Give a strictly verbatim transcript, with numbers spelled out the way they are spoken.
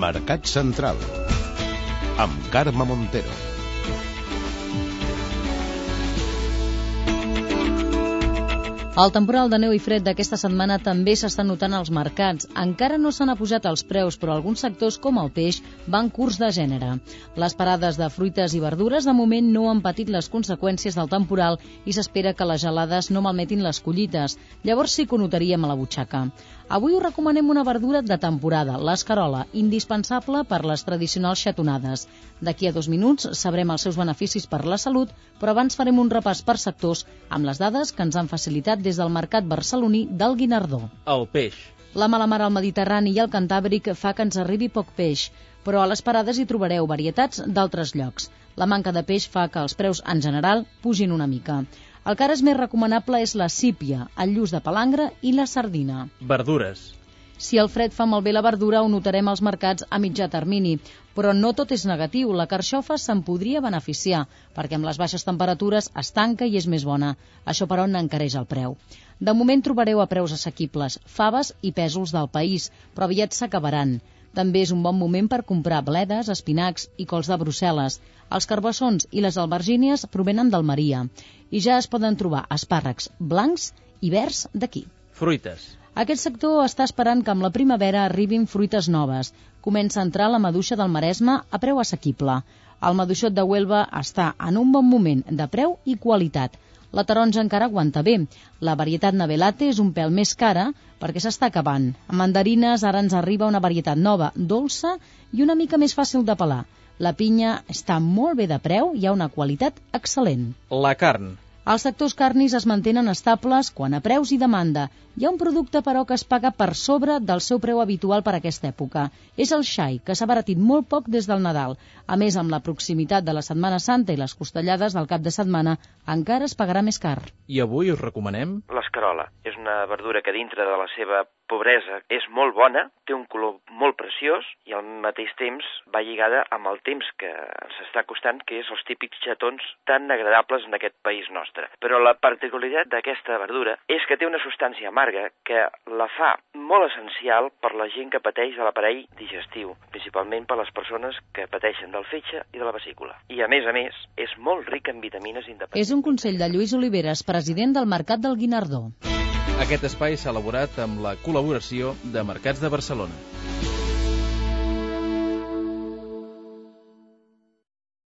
Mercat Central, amb Carme Montero. El temporal de neu i fred d'aquesta setmana també s'està notant als mercats. Encara no s'han apujat els preus, però alguns sectors, com el peix, van curts de gènere. Les parades de fruites i verdures de moment no han patit les conseqüències del temporal i s'espera que les gelades no malmetin les collites. Llavors sí que ho notaríem a la butxaca. Avui us recomanem una verdura de temporada, l'escarola, indispensable per les tradicionals xatonades. D'aquí a dos minuts sabrem els seus beneficis per la salut, però abans farem un repàs per sectors amb les dades que ens han facilitat des del mercat barceloní del Guinardó. El peix. La mala mar al Mediterrani i al Cantàbric fa que ens arribi poc peix, però a les parades hi trobareu varietats d'altres llocs. La manca de peix fa que els preus en general pugin una mica. El que ara és més recomanable és la sípia, el lluç de palangre i la sardina. Verdures. Si el fred fa malbé la verdura, ho notarem als mercats a mitjà termini. Però no tot és negatiu. La carxofa se'n podria beneficiar, perquè amb les baixes temperatures es tanca i és més bona. Això, però, n'encareix el preu. De moment trobareu a preus assequibles faves i pèsols del país, però aviat s'acabaran. També és un bon moment per comprar bledes, espinacs i cols de Brussel·les. Els carbassons i les albergínies provenen d'Almeria. I ja es poden trobar espàrrecs blancs i verds d'aquí. Fruites. Aquest sector està esperant que amb la primavera arribin fruites noves. Comença a entrar la maduixa del Maresme a preu assequible. El maduixot de Huelva està en un bon moment de preu i qualitat. La taronja encara aguanta bé. La varietat Navelate és un pèl més cara perquè s'està acabant. A mandarines ara ens arriba una varietat nova, dolça i una mica més fàcil de pelar. La pinya està molt bé de preu i ha una qualitat excel·lent. La carn. Els sectors carnis es mantenen estables quant a preus i demanda. Hi ha un producte, però, que es paga per sobre del seu preu habitual per aquesta època. És el xai, que s'ha abaratit molt poc des del Nadal. A més, amb la proximitat de la Setmana Santa i les costellades del cap de setmana, encara es pagarà més car. I avui us recomanem l'escarola. És una verdura que dintre de la seva pobresa és molt bona, té un color molt preciós i al mateix temps va lligada amb el temps que s'està costant, que és els típics xatons tan agradables en aquest país nostre. Però la particularitat d'aquesta verdura és que té una substància amarga que la fa molt essencial per la gent que pateix de l'aparell digestiu, principalment per les persones que pateixen del fetge i de la vesícula. I a més a més, és molt ric en vitamines independents. És un consell de Lluís Oliveres, president del Mercat del Guinardó. Aquest espai s'ha elaborat amb la col·laboració de Mercats de Barcelona.